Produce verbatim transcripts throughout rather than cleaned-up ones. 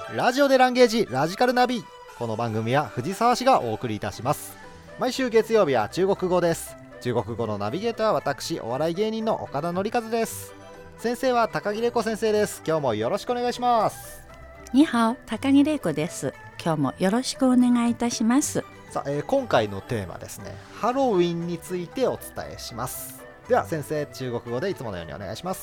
ラジオでランゲージラジカルナビ。この番組は藤沢市がお送りいたします。毎週月曜日は中国語です。中国語のナビゲーターは私、お笑い芸人の岡田典和です。先生は高木玲子先生です。今日もよろしくお願いします。 にはお、高木玲子です。今日もよろしくお願いいたします。 さあ、えー、今回のテーマですね、ハロウィンについてお伝えします。では先生、中国語でいつものようにお願いします。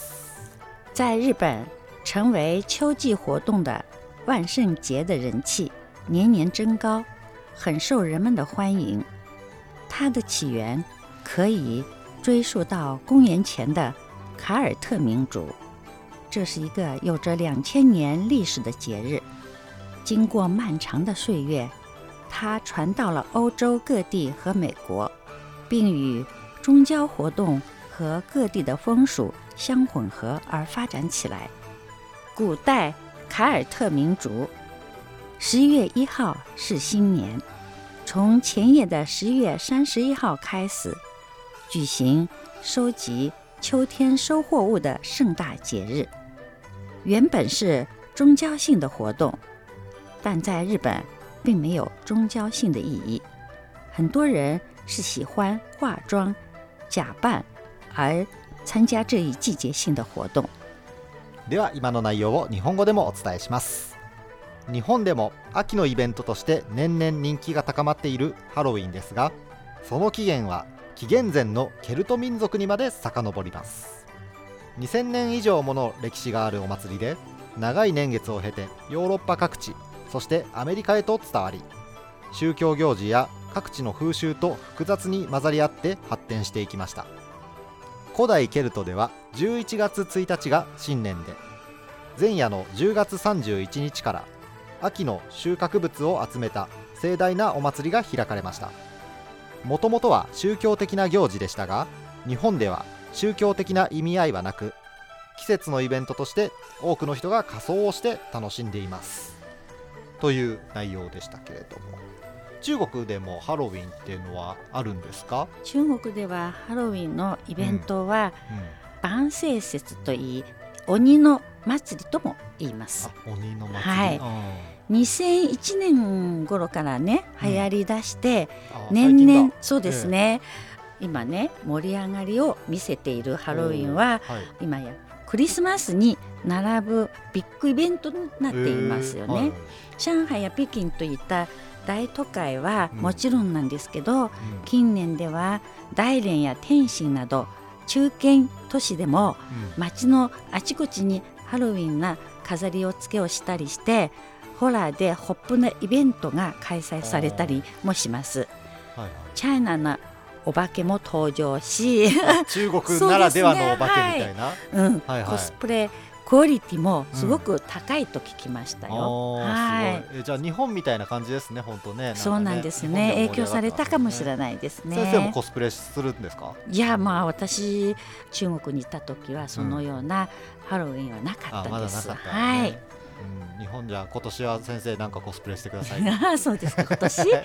在日本成为秋季活动的万圣节的人气年年增高，很受人们的欢迎。它的起源可以追溯到公元前的卡尔特民族，这是一个有着两千年历史的节日。经过漫长的岁月，它传到了欧洲各地和美国，并与宗教活动和各地的风俗相混合而发展起来。古代凯尔特民族十一月一号是新年，从前夜的十一月三十一号开始举行收集秋天收获物的盛大节日。原本是宗教性的活动，但在日本并没有宗教性的意义。很多人是喜欢化妆假扮而参加这一季节性的活動。 では今の内容を日本語でもお伝えします。日本でも秋のイベントとして年々人気が高まっているハロウィンですが、その起源は紀元前のケルト民族にまで遡ります。にせんねん以上もの歴史があるお祭りで、長い年月を経てヨーロッパ各地、そしてアメリカへと伝わり、宗教行事や各地の風習と複雑に混ざり合って発展していきました。古代ケルトではじゅういちがつついたちが新年で、前夜のじゅうがつさんじゅういちにちから秋の収穫物を集めた盛大なお祭りが開かれました。もともとは宗教的な行事でしたが、日本では宗教的な意味合いはなく、季節のイベントとして多くの人が仮装をして楽しんでいますという内容でしたけれども、中国でもハロウィンっていうのはあるんですか？ 中国ではハロウィンのイベントは、うんうん、万聖節といい、鬼の祭りとも言います。 あ、鬼の祭り、 はい、にせんいちねん頃からね流行り出して、うん、年々そうですね、えー、今ね盛り上がりを見せているハロウィンは、はい、今やクリスマスに並ぶビッグイベントになっていますよね、えーはい、上海や北京といった大都会はもちろんなんですけど、うん、近年では大連や天津など中堅都市でも、うん、街のあちこちにハロウィンな飾りをつけをしたりして、ホラーでホップなイベントが開催されたりもします。はいはい、チャイナなお化けも登場し中国ならではのお化けみたいな、 はいうんはいはい、コスプレクオリティもすごく高いと聞きましたよ、 うんはい、えじゃあ日本みたいな感じですね、本当 ね, ねそうなんですね、影響されたかもしれないですね。 先生もコスプレするんですか？ いや、まあ私中国にいた時はそのようなハロウィンはなかったです、うんまだなかったね、はいうん、日本じゃ今年は先生なんかコスプレしてくださいあそうですか、今年はい、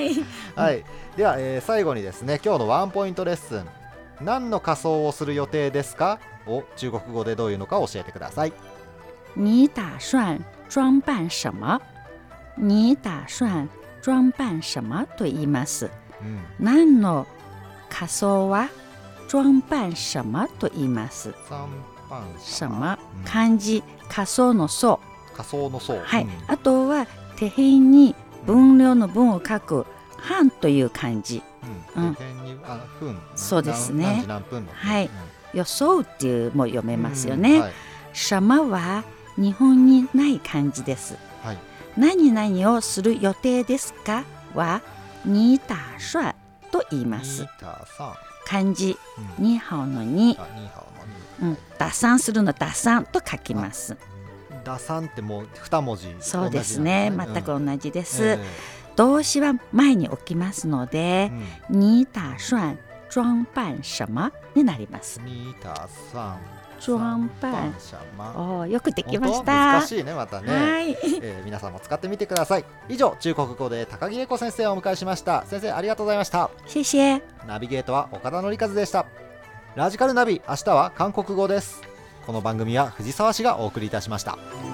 はい、では、えー、最後にですね、今日のワンポイントレッスン、何の仮装をする予定ですかを中国語でどういうのか教えてください。 你打算装扮什么？你打算装扮什么と言います、うん、何の仮装は装扮什么と言います。 装扮什么、うん、漢字仮装の装、 仮装の装、 はい、 うん、 あとは手辺に分量の分を書く半という漢字、 うんうん、手辺にあ分、 そうですね、 何時何分の、 はい、うん、装うっていうも読めますよね、うんはい、什么は日本にない漢字です、はい、何々をする予定ですかは你打算と言います。漢字、うん、ニーハオのに、うん、打算するの打算と書きます。 打算ってもうに文字、 そうですね、全く同じです、うんえー、動詞は前に置きますので、うん、你打算装扮什么になります。 你打算装扮およくできました。 難しいね、またね、はいえー、皆さんも使ってみてください。以上、中国語で高木玲子先生をお迎えしました。先生ありがとうございました。 謝謝。 ナビゲートは岡田典和でした。ラジカルナビ、明日は韓国語です。この番組は藤沢市がお送りいたしました。